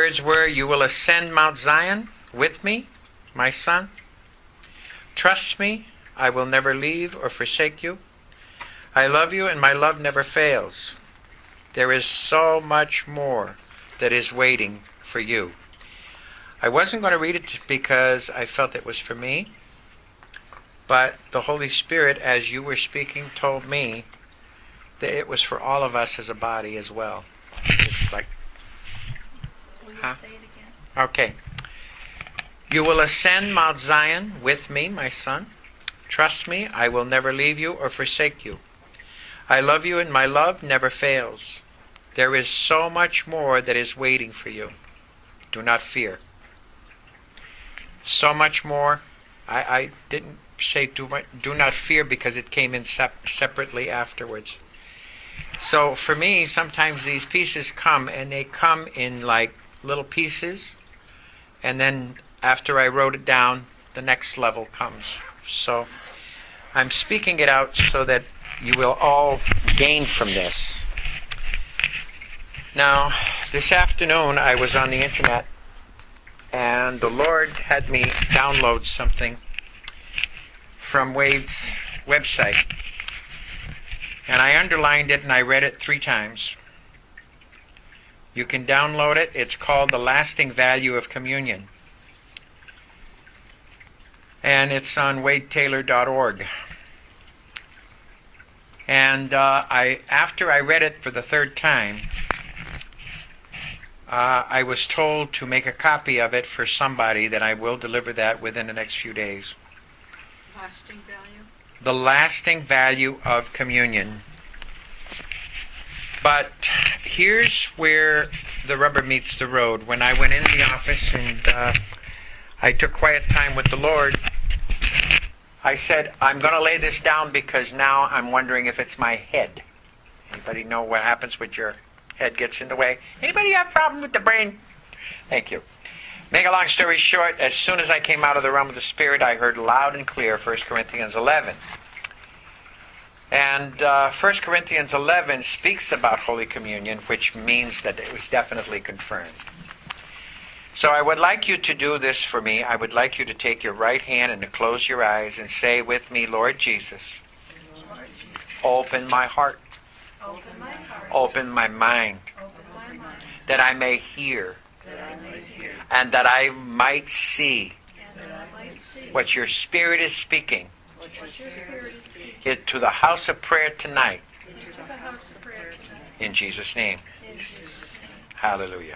words were, "You will ascend Mount Zion with me, my son. Trust me, I will never leave or forsake you. I love you, and my love never fails. There is so much more that is waiting for you." I wasn't going to read it because I felt it was for me, but the Holy Spirit, as you were speaking, told me that it was for all of us as a body as well. It's like... Will you say it again? Okay. "You will ascend Mount Zion with me, my son. Trust me, I will never leave you or forsake you. I love you, and my love never fails. There is so much more that is waiting for you. Do not fear." So much more. I didn't say do not fear because it came in separately afterwards. So for me, sometimes these pieces come, and they come in like little pieces, and then after I wrote it down, the next level comes. So I'm speaking it out so that you will all gain from this. Now, this afternoon I was on the internet, and the Lord had me download something from Wade's website. And I underlined it and I read it 3 times. You can download it. It's called The Lasting Value of Communion. And it's on wadetaylor.org. And after I read it for the 3rd time, I was told to make a copy of it for somebody, that I will deliver that within the next few days. Lasting value? The lasting value of communion. But here's where the rubber meets the road. When I went in the office and I took quiet time with the Lord, I said, I'm going to lay this down because now I'm wondering if it's my head. Anybody know what happens when your head gets in the way? Anybody have a problem with the brain? Thank you. Make a long story short, as soon as I came out of the realm of the Spirit, I heard loud and clear 1 Corinthians 11. And 1 Corinthians 11 speaks about Holy Communion, which means that it was definitely confirmed. So I would like you to do this for me. I would like you to take your right hand and to close your eyes and say with me, Lord Jesus, open my heart, open my mind, that I may hear, and that I might see what your Spirit is speaking into the house of prayer tonight. In Jesus' name. Hallelujah.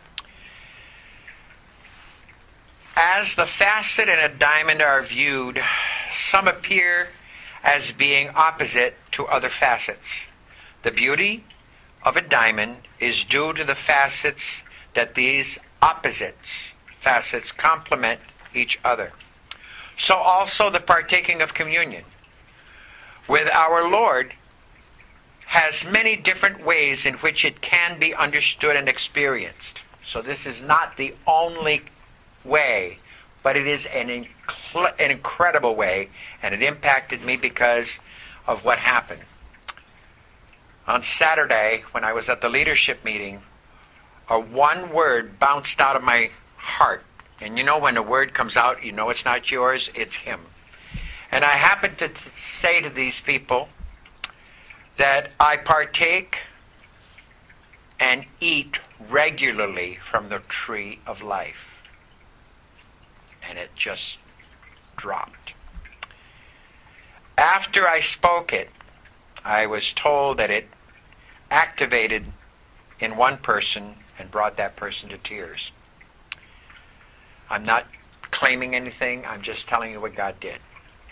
As the facet and a diamond are viewed, some appear as being opposite to other facets. The beauty of a diamond is due to the facets that these opposites facets complement each other. So also the partaking of communion with our Lord has many different ways in which it can be understood and experienced. So this is not the only way, but it is an incredible way, and it impacted me because of what happened. On Saturday, when I was at the leadership meeting, one word bounced out of my heart. And you know when a word comes out, you know it's not yours, it's Him. And I happened to say to these people that I partake and eat regularly from the tree of life. And it just dropped. After I spoke it, I was told that it activated in one person and brought that person to tears. I'm not claiming anything, I'm just telling you what God did.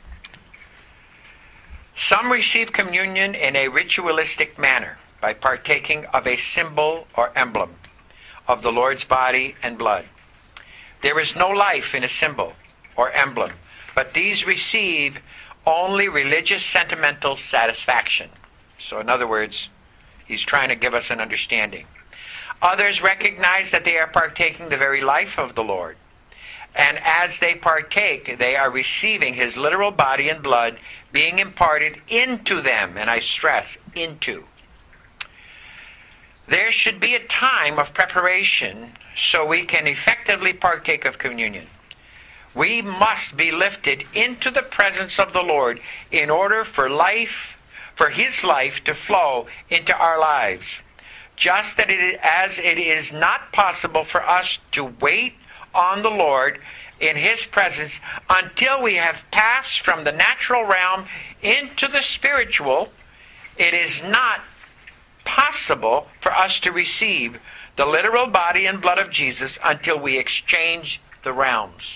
Some receive communion in a ritualistic manner by partaking of a symbol or emblem of the Lord's body and blood. There is no life in a symbol or emblem, but these receive only religious sentimental satisfaction. So in other words, he's trying to give us an understanding. Others recognize that they are partaking the very life of the Lord. And as they partake, they are receiving His literal body and blood being imparted into them. And I stress, into. there should be a time of preparation so we can effectively partake of communion. We must be lifted into the presence of the Lord in order for His life to flow into our lives. Just as it is not possible for us to wait on the Lord in His presence until we have passed from the natural realm into the spiritual, it is not possible for us to receive the literal body and blood of Jesus until we exchange the realms.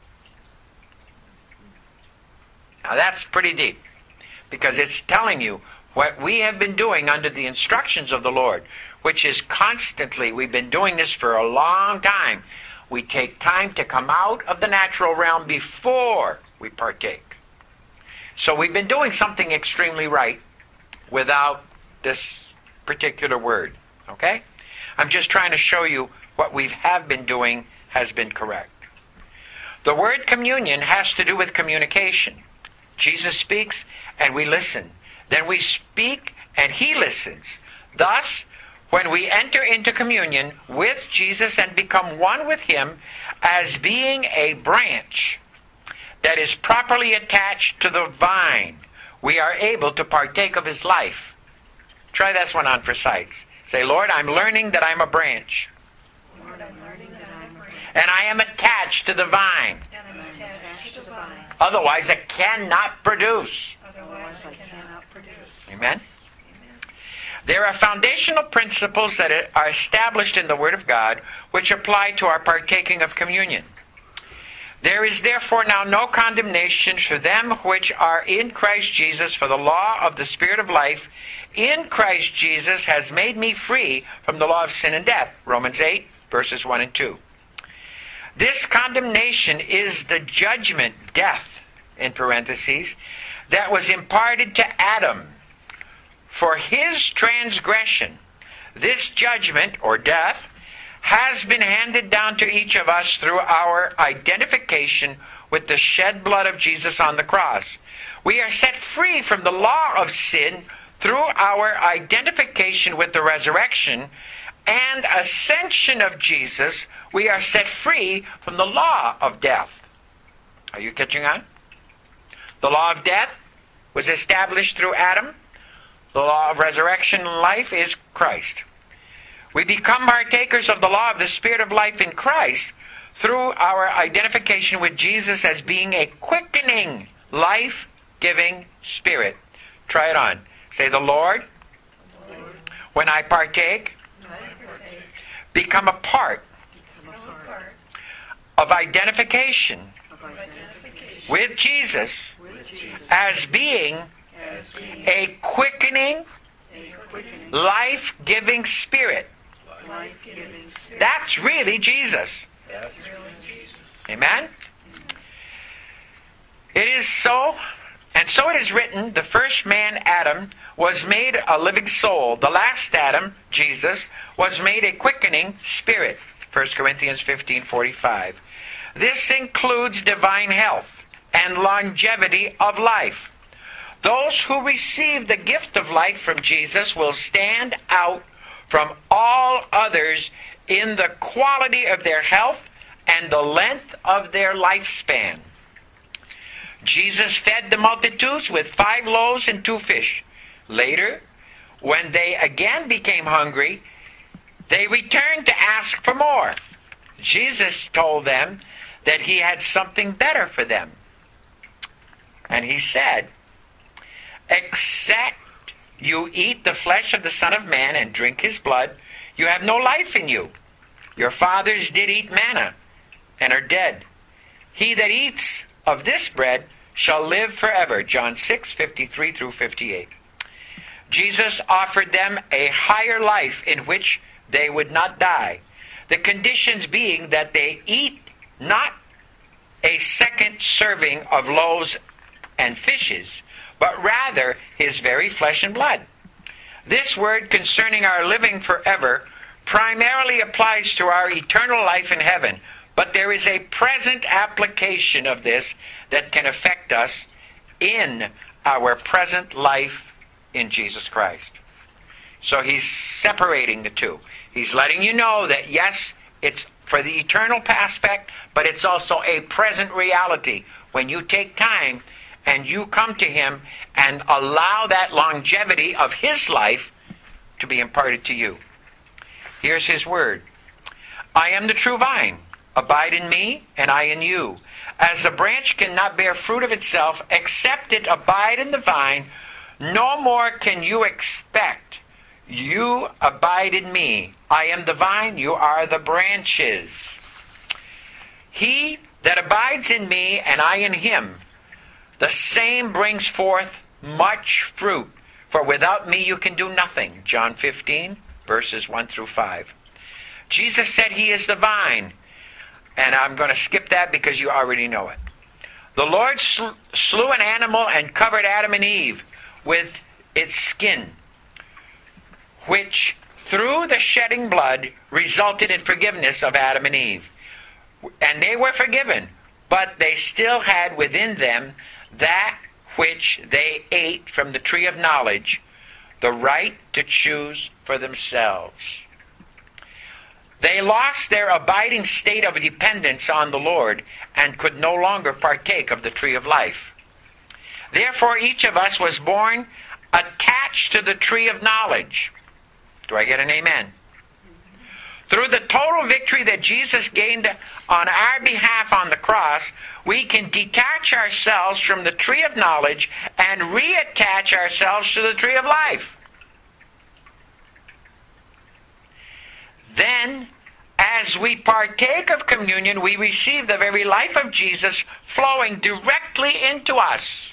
Now that's pretty deep, because it's telling you what we have been doing under the instructions of the Lord, which is constantly, we've been doing this for a long time. We take time to come out of the natural realm before we partake. So we've been doing something extremely right without this particular word. Okay? I'm just trying to show you what we have been doing has been correct. The word communion has to do with communication. Jesus speaks and we listen. Then we speak and He listens. Thus, when we enter into communion with Jesus and become one with Him as being a branch that is properly attached to the vine, we are able to partake of His life. Try this one on for sight. Say, Lord, I'm learning that I'm a branch. Lord, I'm learning that I'm a branch. And I am attached to the vine. And I'm attached to the vine. Otherwise, it cannot produce. Otherwise, I cannot produce. Amen? There are foundational principles that are established in the Word of God which apply to our partaking of communion. There is therefore now no condemnation for them which are in Christ Jesus, for the law of the Spirit of life in Christ Jesus has made me free from the law of sin and death. Romans 8, verses 1 and 2. This condemnation is the judgment, death, in parentheses, that was imparted to Adam for his transgression. This judgment, or death, has been handed down to each of us through our identification with the shed blood of Jesus on the cross. We are set free from the law of sin through our identification with the resurrection and ascension of Jesus. We are set free from the law of death. Are you catching on? The law of death was established through Adam. The law of resurrection and life is Christ. We become partakers of the law of the Spirit of life in Christ through our identification with Jesus as being a quickening, life-giving Spirit. Try it on. Say, the Lord, when I partake, become a part of identification with Jesus as being a quickening, life-giving Spirit. That's really Jesus. Amen? It is so, and so it is written, the first man, Adam, was made a living soul. The last Adam, Jesus, was made a quickening spirit. 1 Corinthians 15:45. This includes divine health and longevity of life. Those who receive the gift of life from Jesus will stand out from all others in the quality of their health and the length of their lifespan. Jesus fed the multitudes with 5 loaves and 2 fish. Later, when they again became hungry, they returned to ask for more. Jesus told them that He had something better for them. And He said, except you eat the flesh of the Son of Man and drink His blood, you have no life in you. Your fathers did eat manna and are dead. He that eats of this bread shall live forever. John 6:53 through 58. Jesus offered them a higher life in which they would not die. The conditions being that they eat not a second serving of loaves and fishes, but rather His very flesh and blood. This word concerning our living forever primarily applies to our eternal life in heaven, but there is a present application of this that can affect us in our present life in Jesus Christ. So he's separating the two. He's letting you know that, yes, it's for the eternal aspect, but it's also a present reality. When you take time and you come to him and allow that longevity of his life to be imparted to you. Here's his word. I am the true vine. Abide in me, and I in you. As the branch cannot bear fruit of itself, except it abide in the vine, no more can you expect. You abide in me. I am the vine, you are the branches. He that abides in me, and I in him, the same brings forth much fruit. For without me you can do nothing. John 15, verses 1 through 5. Jesus said he is the vine. And I'm going to skip that because you already know it. The Lord slew an animal and covered Adam and Eve with its skin, which through the shedding blood resulted in forgiveness of Adam and Eve. And they were forgiven, but they still had within them that which they ate from the tree of knowledge, the right to choose for themselves. They lost their abiding state of dependence on the Lord and could no longer partake of the tree of life. Therefore, each of us was born attached to the tree of knowledge. Do I get an amen? Through the total victory that Jesus gained on our behalf on the cross, we can detach ourselves from the tree of knowledge and reattach ourselves to the tree of life. Then, as we partake of communion, we receive the very life of Jesus flowing directly into us.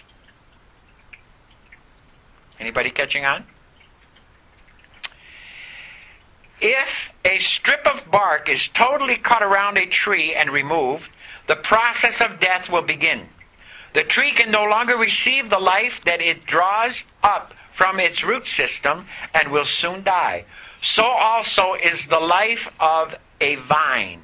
Anybody catching on? If a strip of bark is totally cut around a tree and removed, the process of death will begin. The tree can no longer receive the life that it draws up from its root system and will soon die. So also is the life of a vine.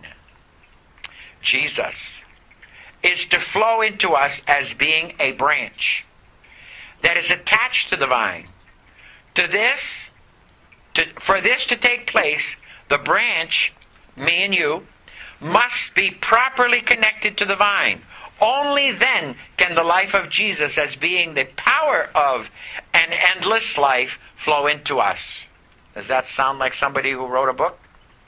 Jesus is to flow into us as being a branch that is attached to the vine. For this to take place, the branch, me and you, must be properly connected to the vine. Only then can the life of Jesus, as being the power of an endless life, flow into us. Does that sound like somebody who wrote a book?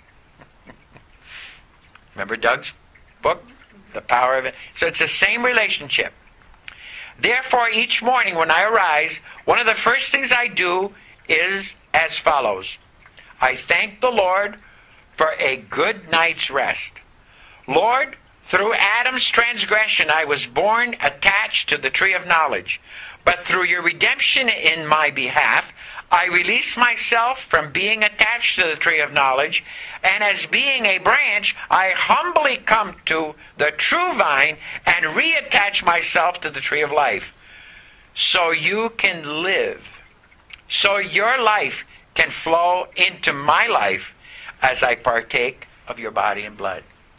Remember Doug's book? The power of it. So it's the same relationship. Therefore, each morning when I arise, one of the first things I do is as follows. I thank the Lord for a good night's rest. Lord, through Adam's transgression I was born attached to the tree of knowledge. But through your redemption in my behalf, I release myself from being attached to the tree of knowledge, and as being a branch, I humbly come to the true vine and reattach myself to the tree of life. So you can live. So your life can flow into my life as I partake of your body and blood.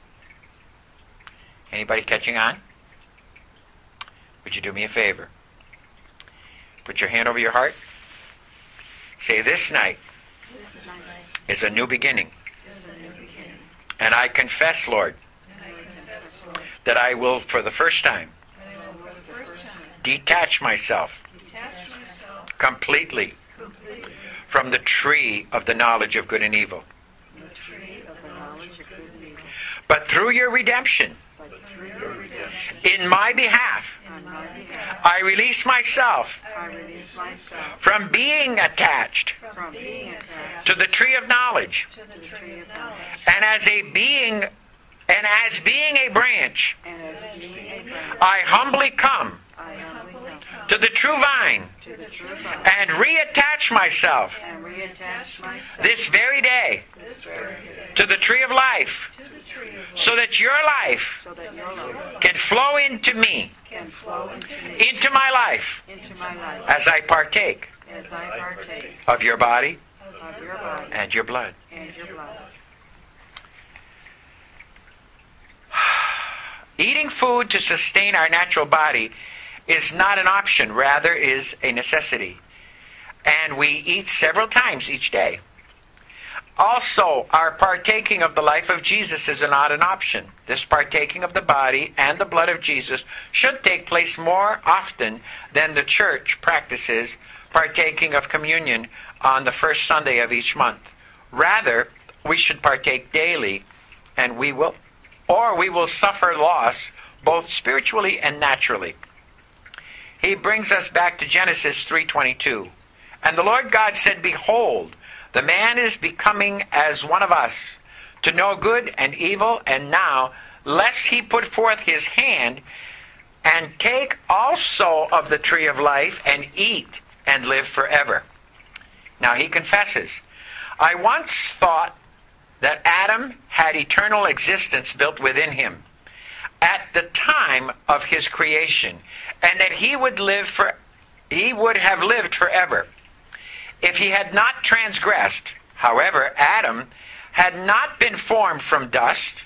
Anybody catching on? Would you do me a favor? Put your hand over your heart. Say, this night is a new beginning. And I confess, Lord, that I will, for the first time, detach myself completely from the tree of the knowledge of good and evil. But through your redemption, in my behalf, I release myself from being attached to the tree of knowledge. And as being a branch, I humbly come to the true vine and reattach myself this very day to the tree of life, so that your life can flow into me, into my life, as I partake of your body and your blood. Eating food to sustain our natural body is not an option, rather is a necessity. and we eat several times each day. Also, our partaking of the life of Jesus is not an option. This partaking of the body and the blood of Jesus should take place more often than the church practices partaking of communion on the first Sunday of each month. Rather, we should partake daily, and we will suffer loss both spiritually and naturally. He brings us back to Genesis 3:22. And the Lord God said, Behold, the man is becoming as one of us, to know good and evil, and now, lest he put forth his hand, and take also of the tree of life, and eat, and live forever. Now he confesses, I once thought that Adam had eternal existence built within him at the time of his creation, and that he would have lived forever if he had not transgressed. However, Adam had been formed from dust,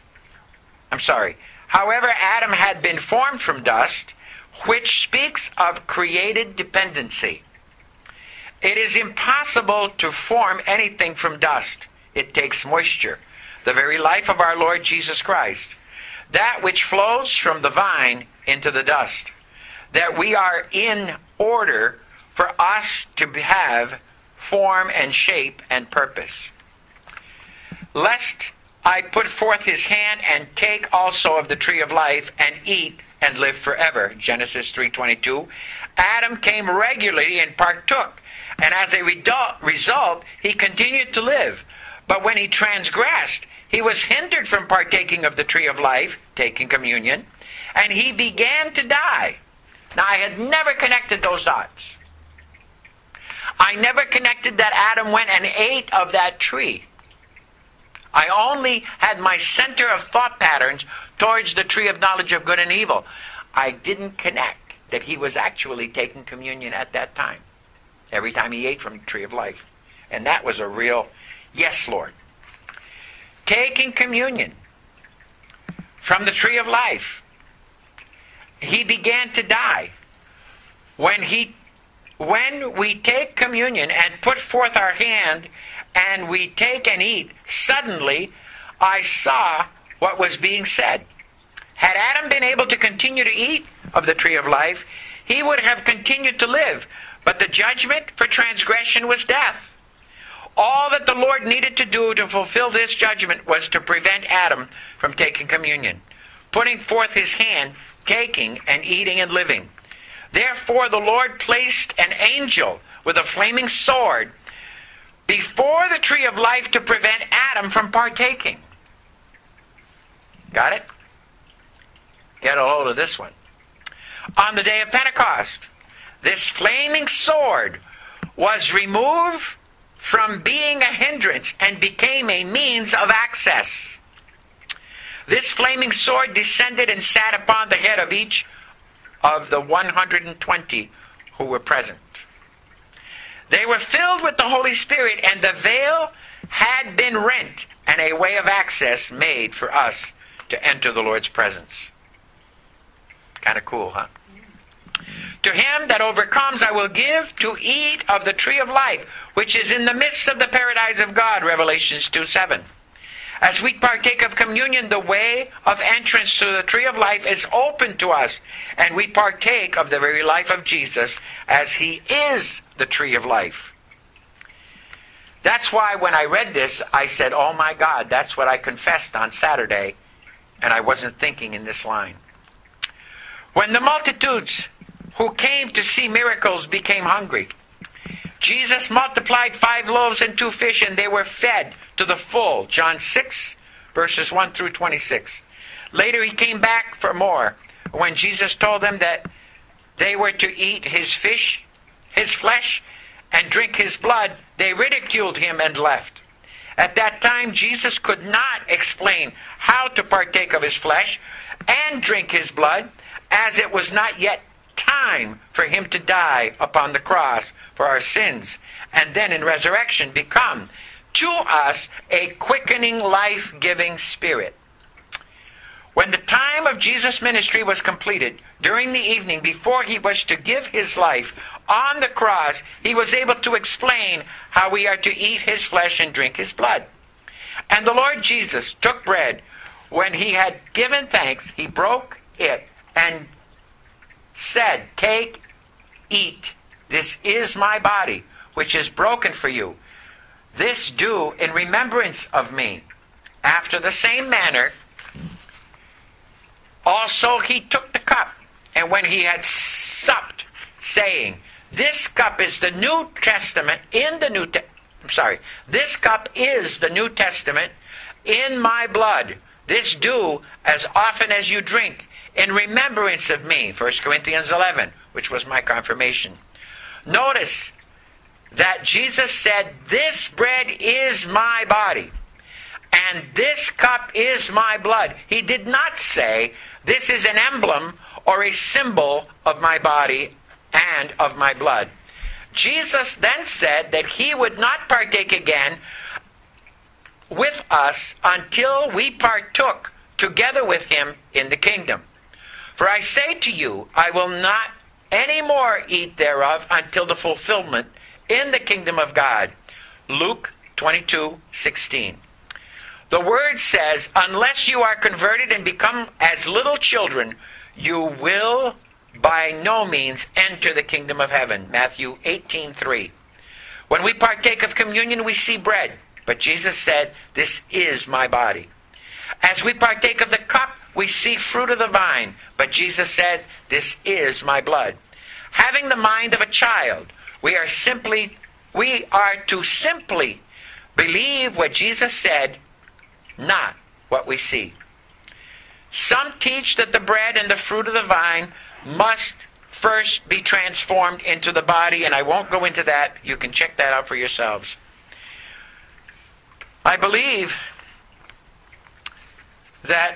which speaks of created dependency. It is impossible to form anything from dust. It takes moisture, the very life of our Lord Jesus Christ, that which flows from the vine into the dust, that we are in order for us to have form and shape and purpose. Lest I put forth his hand and take also of the tree of life and eat and live forever. Genesis 3:22. Adam came regularly and partook, and as a result, he continued to live. But when he transgressed, he was hindered from partaking of the tree of life, taking communion, and he began to die. Now, I had never connected those dots. I never connected that Adam went and ate of that tree. I only had my center of thought patterns towards the tree of knowledge of good and evil. I didn't connect that he was actually taking communion at that time, every time he ate from the tree of life. And that was a real, yes, Lord. Taking communion from the tree of life, he began to die. When we take communion and put forth our hand and we take and eat, suddenly I saw what was being said. Had Adam been able to continue to eat of the tree of life, he would have continued to live. But the judgment for transgression was death. All that the Lord needed to do to fulfill this judgment was to prevent Adam from taking communion, putting forth his hand, taking and eating and living. Therefore the Lord placed an angel with a flaming sword before the tree of life to prevent Adam from partaking. Got it? Get a hold of this one. On the day of Pentecost, this flaming sword was removed from being a hindrance and became a means of access. This flaming sword descended and sat upon the head of each of the 120 who were present. They were filled with the Holy Spirit, and the veil had been rent, and a way of access made for us to enter the Lord's presence. Kind of cool, huh? To him that overcomes I will give to eat of the tree of life, which is in the midst of the paradise of God, Revelations 2:7. As we partake of communion, the way of entrance to the tree of life is open to us, and we partake of the very life of Jesus, as he is the tree of life. That's why when I read this, I said, oh my God, that's what I confessed on Saturday, and I wasn't thinking in this line. When the multitudes who came to see miracles became hungry, Jesus multiplied 5 loaves and 2 fish, and they were fed to the full. John 6, verses 1 through 26. Later he came back for more. When Jesus told them that they were to eat his flesh, and drink his blood, they ridiculed him and left. At that time, Jesus could not explain how to partake of his flesh and drink his blood, as it was not yet time for him to die upon the cross for our sins, and then in resurrection become to us a quickening, life-giving spirit. When the time of Jesus' Jesus' ministry was completed, during the evening before he was to give his life on the cross, he was able to explain how we are to eat his flesh and drink his blood. And the Lord Jesus took bread. When he had given thanks, he broke it and said, "Take, eat. This is my body, which is broken for you. This do in remembrance of me." After the same manner, also he took the cup, and when he had supped, saying, "This cup is the New Testament this cup is the New Testament in my blood. This do as often as you drink in remembrance of me." 1 Corinthians 11, which was my confirmation. Notice that Jesus said, "This bread is my body, and this cup is my blood." He did not say, "This is an emblem or a symbol of my body and of my blood." Jesus then said that he would not partake again with us until we partook together with him in the kingdom. "For I say to you, I will not any more eat thereof until the fulfillment in the kingdom of God." Luke 22:16. The word says, "Unless you are converted and become as little children, you will by no means enter the kingdom of heaven." Matthew 18:3. When we partake of communion, we see bread, but Jesus said, "This is my body." As we partake of the cup, we see fruit of the vine, but Jesus said, "This is my blood." Having the mind of a child, we are to simply believe what Jesus said, not what we see. Some teach that the bread and the fruit of the vine must first be transformed into the body, and I won't go into that. You can check that out for yourselves. I believe that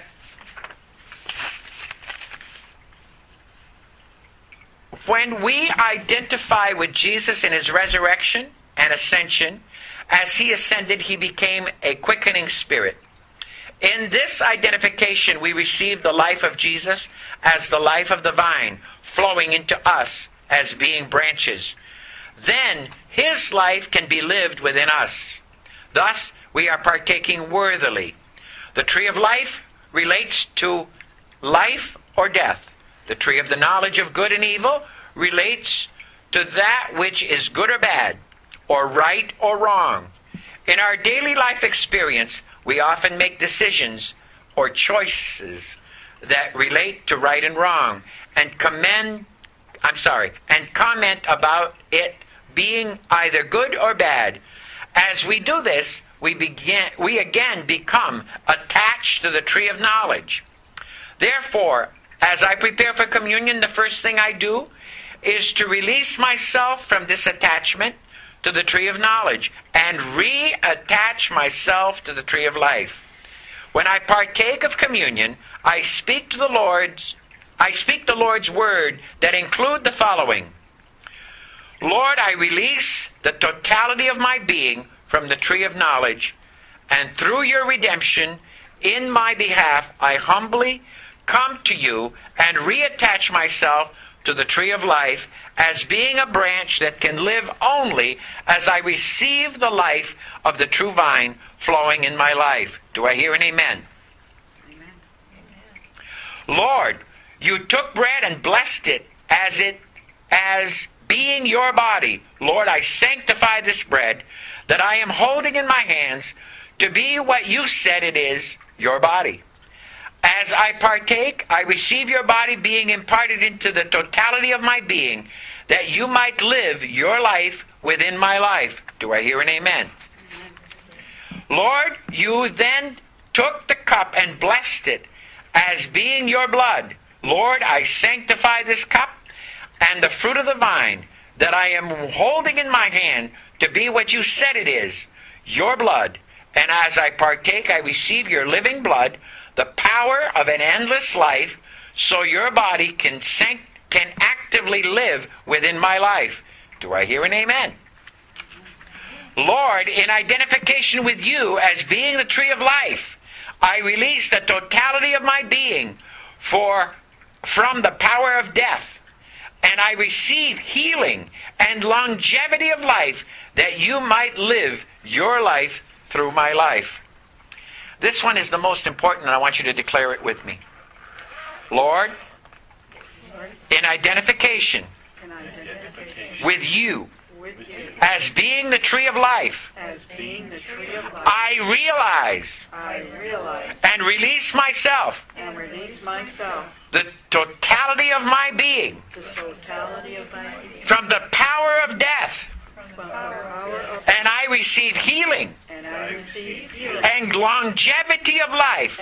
when we identify with Jesus in his resurrection and ascension, as he ascended, he became a quickening spirit. In this identification, we receive the life of Jesus as the life of the vine, flowing into us as being branches. Then his life can be lived within us. Thus, we are partaking worthily. The tree of life relates to life or death. The tree of the knowledge of good and evil relates to that which is good or bad, or right or wrong. In our daily life experience, we often make decisions or choices that relate to right and wrong, and comment about it being either good or bad. As we do this, we again become attached to the tree of knowledge. Therefore, as I prepare for communion, the first thing I do is to release myself from this attachment to the tree of knowledge and reattach myself to the tree of life. When I partake of communion, I speak the Lord's word that include the following: "Lord, I release the totality of my being from the tree of knowledge, and through your redemption in my behalf, I humbly come to you and reattach myself to the tree of life as being a branch that can live only as I receive the life of the true vine flowing in my life." Do I hear an amen? Amen. "Lord, you took bread and blessed it as being your body. Lord, I sanctify this bread that I am holding in my hands to be what you said it is, your body. As I partake, I receive your body being imparted into the totality of my being, that you might live your life within my life." Do I hear an amen? "Lord, you then took the cup and blessed it as being your blood. Lord, I sanctify this cup and the fruit of the vine that I am holding in my hand to be what you said it is, your blood. And as I partake, I receive your living blood, the power of an endless life, so your body can actively live within my life." Do I hear an amen? "Lord, in identification with you as being the tree of life, I release the totality of my being from the power of death, and I receive healing and longevity of life, that you might live your life through my life. This one is the most important, and I want you to declare it with me. Lord, in identification with you as being the tree of life, I realize and release myself, the totality of my being, from the power of death, and I receive healing and longevity of life,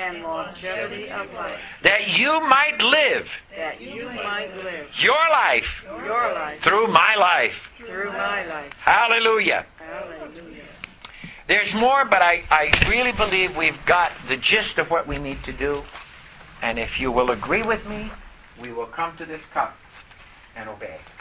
that you might live your life through my life. Hallelujah. There's more, but I really believe we've got the gist of what we need to do. And if you will agree with me, we will come to this cup and obey.